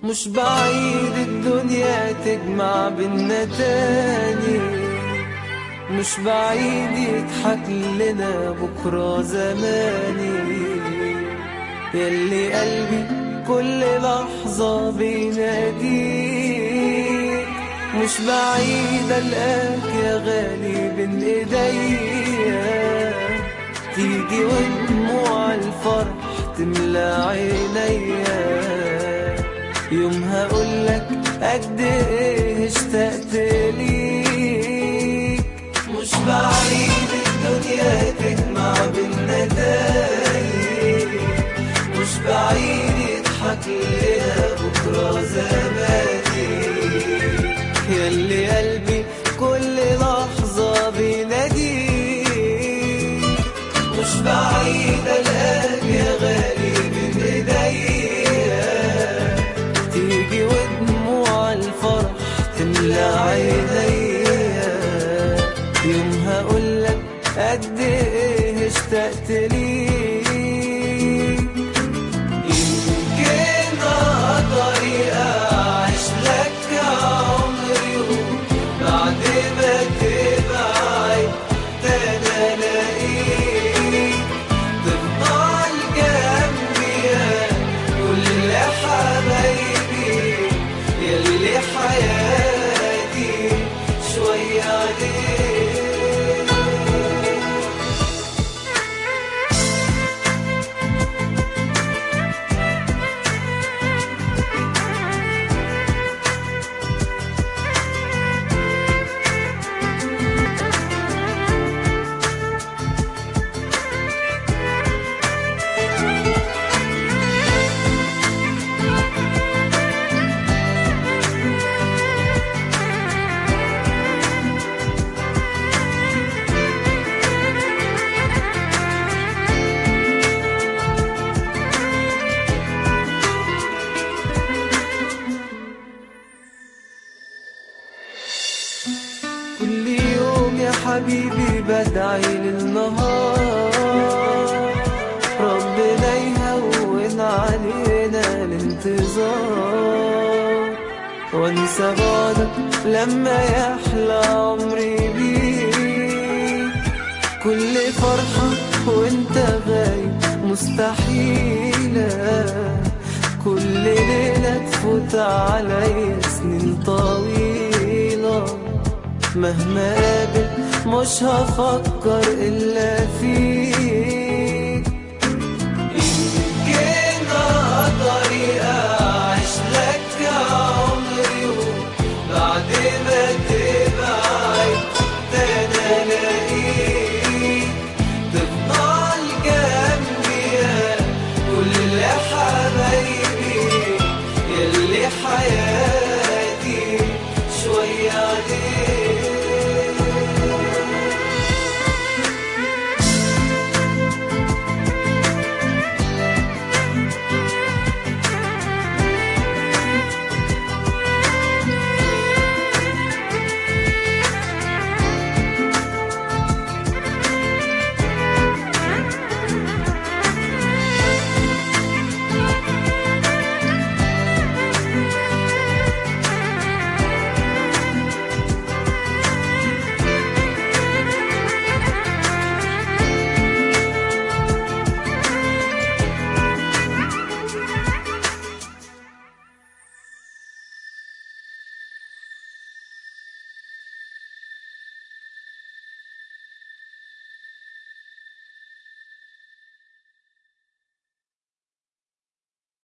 مش بعيد الدنيا تجمع بينا تاني، مش بعيد يضحك لنا بكرة زماني، ياللي قلبي كل لحظة بيناديك. مش بعيد ألقاك يا غالي بين ايديا، تيجي ودموع الفرح تملى عينيا، يوم هقولك قد ايه اشتقت ليك. مش بعيد الدنيا تجمع بينا تاني، مش بعيد يضحك لنا بكرة زماني، ياللي قلبي كل لحظة بيناديك. مش بعيد ألقاك يا غالي بين ايديا، تيجي ودموع الفرح تملى عينيا، يوم هقولك قد ايه اشتقت ليك. يمكن طريقة اعيش لك عمري، وبعد ما تبعد تاني الاقيك، تفضل جنبي يا كل حبايبي، ياللي حياتي شوية عليك. كل يوم يا حبيبي بدعي للنهار، ربنا يهون علينا الانتظار، وانسى بعدك لما يحلى عمري بيك. كل فرحة وانت غايب مستحيلة، كل ليلة تفوت علي سنين طويلة، مهما قابل مش هفكر إلا فيك.